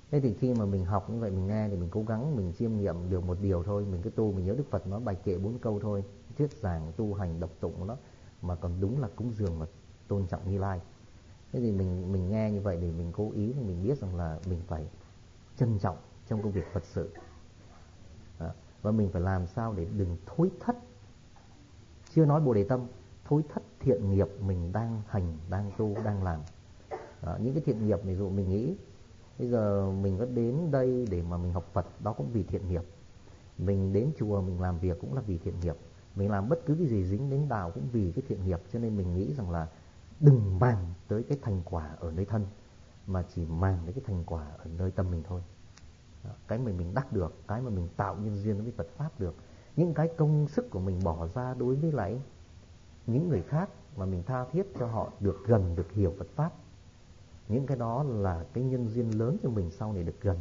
Thế thì khi mà mình học như vậy, mình nghe thì mình cố gắng mình chiêm nghiệm được một điều thôi. Mình cứ tu, mình nhớ Đức Phật nói bài kệ 4 câu thôi, thuyết giảng tu hành đọc tụng của nó, mà còn đúng là cúng dường và tôn trọng Như Lai. Thế thì mình nghe như vậy thì mình cố ý, mình biết rằng là mình phải trân trọng trong công việc Phật sự. Đó. Và mình phải làm sao để đừng thối thất, chưa nói Bồ Đề Tâm, thối thất thiện nghiệp mình đang hành, đang tu, đang làm. Đó. Những cái thiện nghiệp, ví dụ mình nghĩ bây giờ mình có đến đây để mà mình học Phật, đó cũng vì thiện nghiệp. Mình đến chùa mình làm việc cũng là vì thiện nghiệp. Mình làm bất cứ cái gì dính đến đạo cũng vì cái thiện nghiệp. Cho nên mình nghĩ rằng là đừng màng tới cái thành quả ở nơi thân, mà chỉ màng đến cái thành quả ở nơi tâm mình thôi. Đó. Cái mà mình đắc được, cái mà mình tạo nhân duyên với Phật Pháp được, những cái công sức của mình bỏ ra đối với lại những người khác mà mình tha thiết cho họ được gần, được hiểu Phật Pháp, những cái đó là cái nhân duyên lớn cho mình sau này được gần,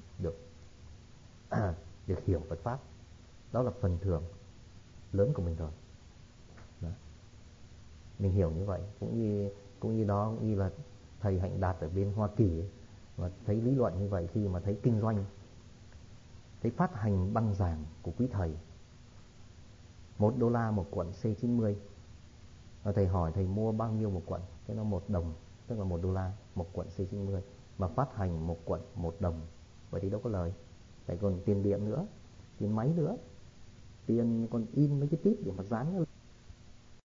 được hiểu Phật Pháp. Đó là phần thưởng lớn của mình rồi. Đó. Mình hiểu như vậy. Cũng như đó, cũng như là thầy Hạnh Đạt ở bên Hoa Kỳ ấy, mà thấy lý luận như vậy, khi mà thấy kinh doanh, thấy phát hành băng giảng của quý thầy $1 một cuộn C90, và thầy hỏi thầy mua bao nhiêu một cuộn, cái nó $1, tức là $1 một cuộn C90, mà phát hành một cuộn $1, vậy thì đâu có lời. Lại còn tiền điện nữa, tiền máy nữa, tiền còn in mấy cái tít để mà dán